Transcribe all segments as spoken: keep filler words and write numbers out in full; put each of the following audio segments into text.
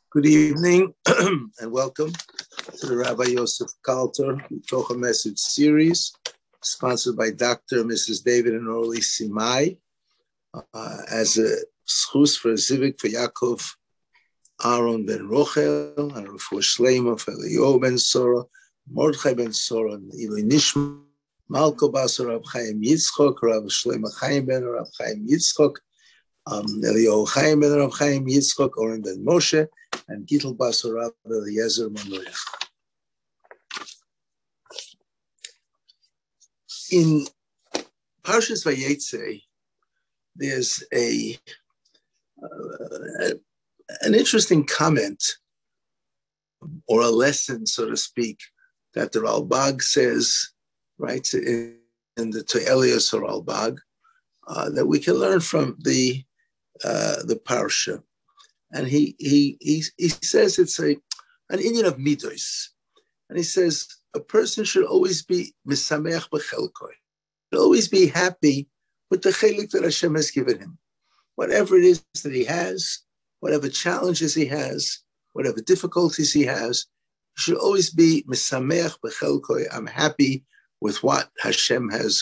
Good evening and welcome to the Rabbi Yosef Kalter Torah Message series, sponsored by Doctor and Missus David and Orly Simai, uh, as a schus for Zivik for Yaakov Aaron ben Rochel and Refuah Shleima for Elio ben Sora, Mordechai ben Sora, and Eli Nishma, Malko Basar Rab Chaim Yitzchok, Rab Shleima Chaim ben Rab Chaim Yitzchok, um, Elio Chaim ben Rab Chaim Yitzchok, Oren ben Moshe, and Gittel Basar Rab Eliezer Manoach. In Parshas Vayetze, there's a uh, an interesting comment or a lesson, so to speak, that the Ralbag says, right, in, in the To'elios or Ralbag, uh, that we can learn from the uh, the Parsha. And he he he he says it's a an Indian of midos, and he says a person should always be misameach b'chelkoi, should always be happy with the chelik that Hashem has given him, whatever it is that he has, whatever challenges he has, whatever difficulties he has. He should always be misameach b'chelkoi. I'm happy with what Hashem has,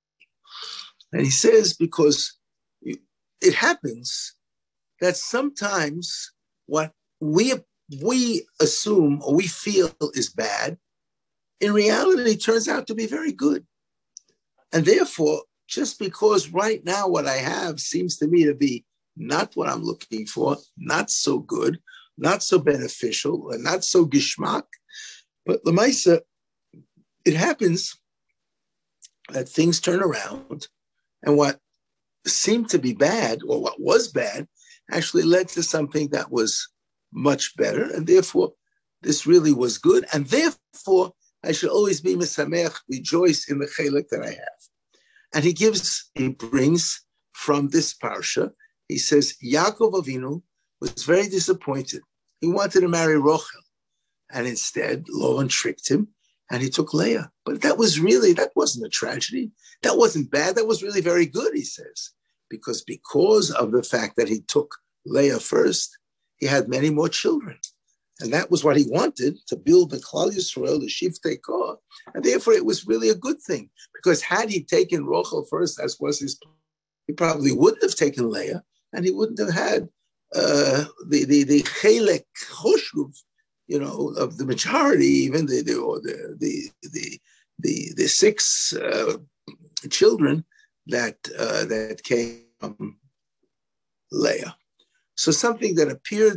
and he says because it happens that sometimes what we we assume or we feel is bad, in reality turns out to be very good. And therefore, just because right now what I have seems to me to be not what I'm looking for, not so good, not so beneficial, and not so gishmak, but Lamaisa, it happens that things turn around, and what seemed to be bad, or what was bad, actually led to something that was much better, and therefore this really was good, and therefore I should always be misameach, rejoice in the chelik that I have. And he gives, he brings from this parsha, he says, Yaakov Avinu was very disappointed. He wanted to marry Rochel, and instead Lavan tricked him, and he took Leah. But that was really, that wasn't a tragedy. That wasn't bad. That was really very good, he says. Because because of the fact that he took Leah first, he had many more children. And that was what he wanted, to build the Klal Yisrael, the Shiftei Kor. And therefore it was really a good thing. Because had he taken Rochel first, as was his plan, he probably wouldn't have taken Leah, and he wouldn't have had uh, the the the Chelek Choshuv, you know, of the majority, even the the or the the the the, the six uh, children that uh, that came from Leah. So something that appeared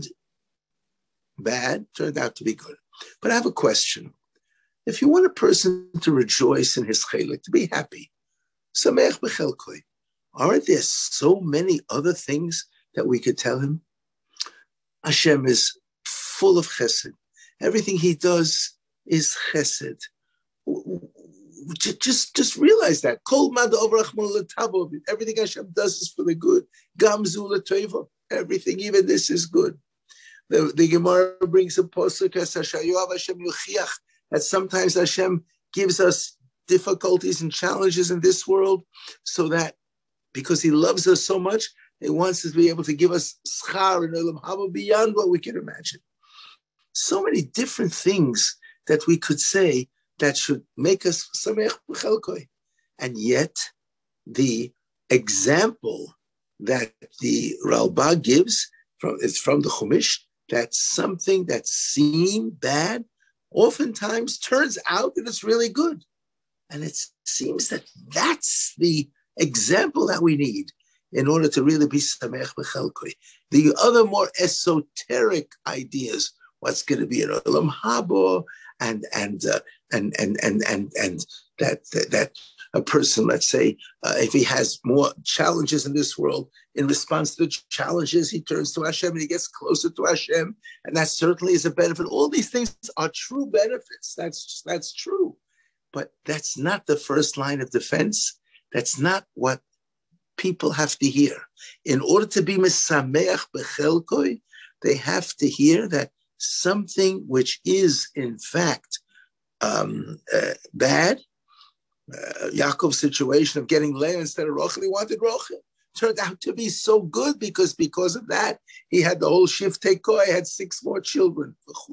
bad turned out to be good. But I have a question. If you want a person to rejoice in his chelik, to be happy, sameach b'chelkoi, aren't there so many other things that we could tell him? Hashem is full of chesed. Everything he does is chesed. Just, just realize that. Kol mad overachmon l'tavo. Everything Hashem does is for the good. Gam zu l'toivo. Everything, even this, is good. The, the Gemara brings a posuk as Hashayoav Hashem yuchiach, that sometimes Hashem gives us difficulties and challenges in this world, so that because He loves us so much, He wants us to be able to give us schar and olam haba beyond what we can imagine. So many different things that we could say that should make us sameach b'chelkoi. And yet, the example that the Ralbag gives from it's from the Chumash, that something that seemed bad oftentimes turns out that it's really good. And it seems that that's the example that we need in order to really be sameach b'chelkoi. The other more esoteric ideas, what's going to be an olam haba, and and uh, and and and and and that that, that a person, let's say, uh, if he has more challenges in this world, in response to the challenges, he turns to Hashem and he gets closer to Hashem, and that certainly is a benefit. All these things are true benefits. That's that's true, but that's not the first line of defense. That's not what people have to hear. In order to be misameach b'chelkoi, they have to hear that something which is in fact um, uh, bad, uh, Yaakov's situation of getting Leah instead of Rochel, he wanted Rochel. turned out to be so good because because of that, he had the whole shiftei koah, he had six more children.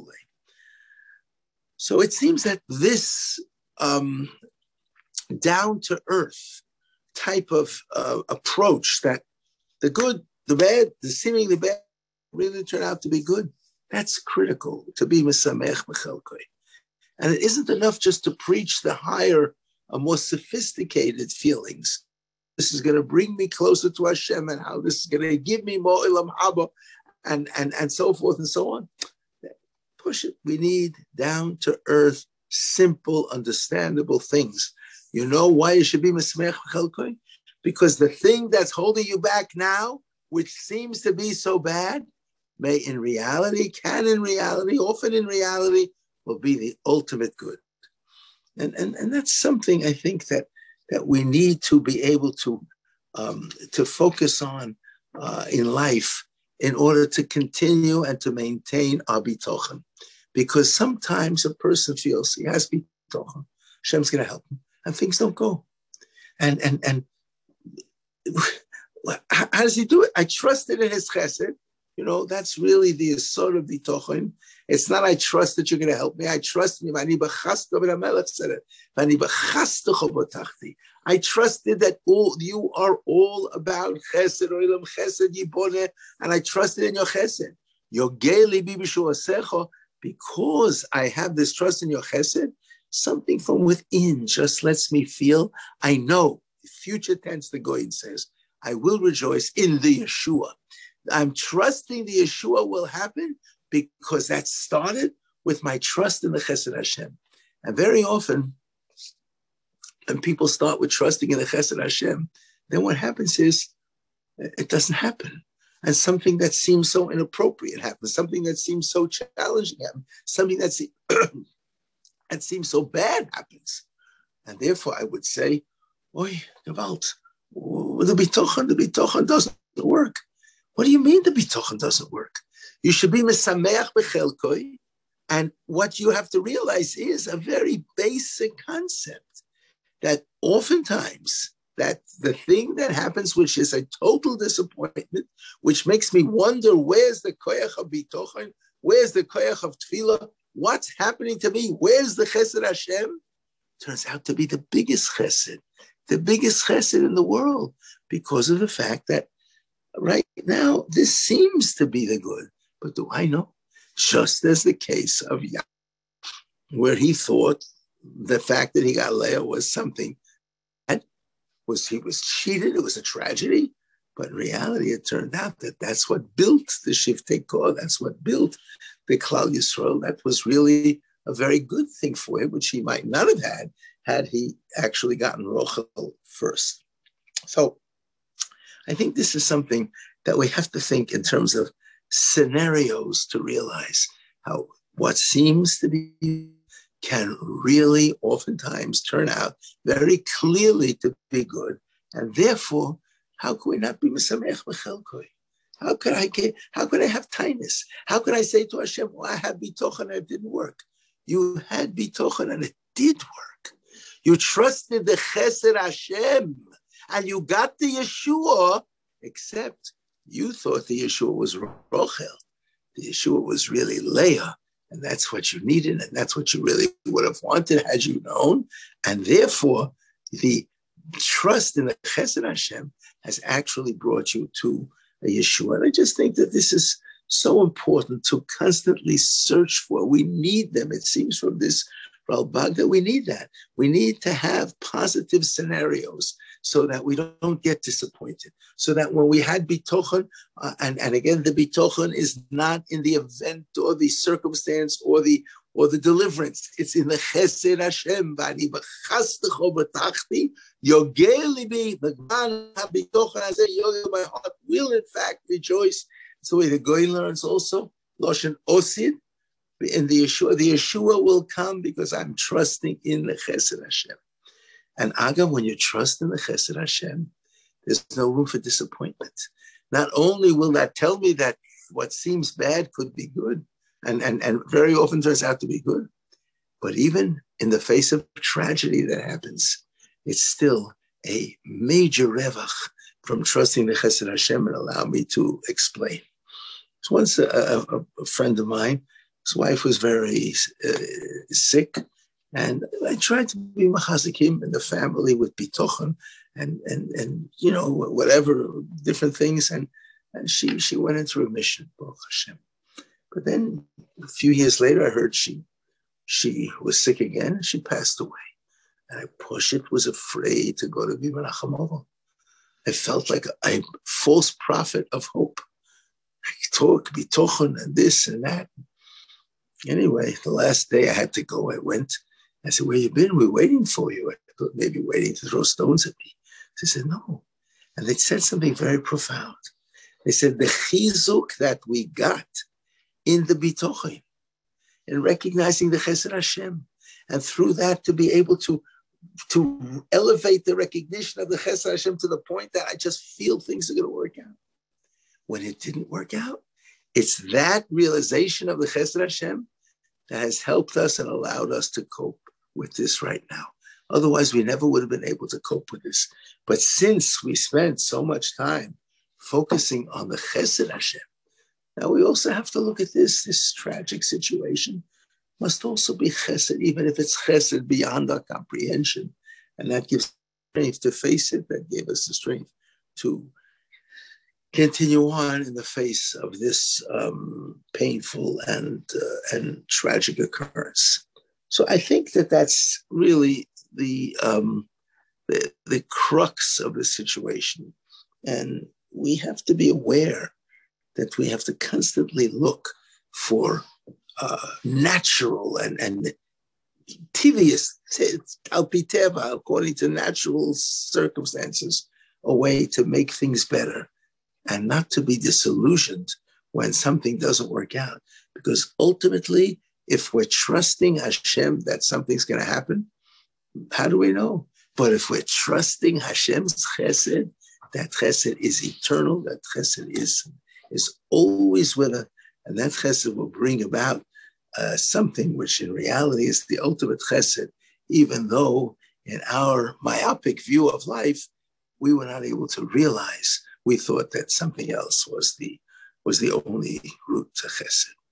So it seems that this um, down-to-earth type of uh, approach, that the good, the bad, the seemingly bad really turn out to be good, that's critical to be mesamech b'chelkoi. And it isn't enough just to preach the higher, uh, more sophisticated feelings. This is going to bring me closer to Hashem, and how this is going to give me more ilam haba, and, and, and so forth and so on. Push it. We need down-to-earth, simple, understandable things. You know why you should be mesamech b'chelkoi? Because the thing that's holding you back now, which seems to be so bad, may in reality, can in reality, often in reality, will be the ultimate good. And, and, and that's something I think that, that we need to be able to, um, to focus on uh, in life in order to continue and to maintain our bitochen. Because sometimes a person feels he has bitochen, Hashem's going to help him, and things don't go. And, and, and how does he do it? I trusted in his chesed. You know, that's really the sort of bitochen. It's not I trust that you're going to help me. I trust in you. I trusted that all you are all about chesed, oilam chesed yiboneh, and I trusted in your chesed. Because I have this trust in your chesed, something from within just lets me feel, I know, future tense, the Goyin says, I will rejoice in the Yeshua. I'm trusting the Yeshua will happen because that started with my trust in the Chesed Hashem. And very often, when people start with trusting in the Chesed Hashem, then what happens is it doesn't happen. And something that seems so inappropriate happens, something that seems so challenging happens, something that, se- that seems so bad happens. And therefore, I would say, Oy, Gewalt, the bitochen, the bitochen doesn't work. What do you mean the bitochen doesn't work? You should be mesameach b'chelkoi, and what you have to realize is a very basic concept, that oftentimes that the thing that happens, which is a total disappointment, which makes me wonder, where's the koyach of bitochen? Where's the koyach of tefillah? What's happening to me? Where's the chesed Hashem? Turns out to be the biggest chesed, the biggest chesed in the world, because of the fact that right now this seems to be the good. But do I know? Just as the case of Yaakov, where he thought the fact that he got Leah was something, and was he was cheated, it was a tragedy. But in reality, it turned out that that's what built the shiftei koah, that's what built the Klal Yisrael. That was really a very good thing for him, which he might not have had had he actually gotten Rochel first. So I think this is something that we have to think in terms of scenarios to realize how what seems to be can really oftentimes turn out very clearly to be good. And therefore, how could we not be mesamech b'chelkoi? How could I get, how could I have tinus? How could I say to Hashem, well, I had bitochen and it didn't work? You had bitochen and it did work. You trusted the chesed Hashem and you got the Yeshua, except you thought the Yeshua was Rochel. The Yeshua was really Leah, and that's what you needed, and that's what you really would have wanted had you known. And therefore, the trust in the Chesed Hashem has actually brought you to a Yeshua. And I just think that this is so important to constantly search for. We need them. It seems from this Ralbag that we need that. We need to have positive scenarios so that we don't, don't get disappointed. So that when we had bitochen, uh, and, and again, the bitochen is not in the event or the circumstance or the or the deliverance. It's in the chesed Hashem. V'ani b'chastecho b'tachti yogel libi b'gman ha'bitochen hazeh yogel, my heart will in fact rejoice. It's the way the Goy learns also. Loshen osid. In the Yeshua, the Yeshua will come because I'm trusting in the Chesed Hashem. And Agav, when you trust in the Chesed Hashem, there's no room for disappointment. Not only will that tell me that what seems bad could be good, and, and, and very often turns out to be good, but even in the face of tragedy that happens, it's still a major revach, from trusting the Chesed Hashem and allow me to explain. So once a, a, a friend of mine, his wife was very uh, sick, and I tried to be machazikim in the family with bitochen and and and you know whatever different things, and, and she she went into remission, Baruch Hashem. But then a few years later, I heard she she was sick again. She passed away, and I Poshet was afraid to go to be Menachem. I felt like a false prophet of hope. I talk bitochen and this and that. Anyway, the last day I had to go. I went. I said, "Where you been? We're waiting for you." I thought maybe waiting to throw stones at me. They said, "No." And they said something very profound. They said, the chizuk that we got in the bitochen, in recognizing the Chesed Hashem, and through that to be able to, to elevate the recognition of the Chesed Hashem to the point that I just feel things are going to work out. When it didn't work out, it's that realization of the Chesed Hashem that has helped us and allowed us to cope with this right now. Otherwise, we never would have been able to cope with this. But since we spent so much time focusing on the Chesed Hashem, now we also have to look at this, this tragic situation must also be Chesed, even if it's Chesed beyond our comprehension. And that gives strength to face it, that gave us the strength to continue on in the face of this um, painful and uh, and tragic occurrence. So I think that that's really the, um, the the crux of the situation, and we have to be aware that we have to constantly look for uh, natural and and tivius, al pi teva, according to natural circumstances, a way to make things better, and not to be disillusioned when something doesn't work out. Because ultimately, if we're trusting Hashem that something's going to happen, how do we know? But if we're trusting Hashem's chesed, that chesed is eternal, that chesed is, is always with us, and that chesed will bring about uh, something which in reality is the ultimate chesed, even though in our myopic view of life, we were not able to realize. We thought that something else was the was the only route to chesed.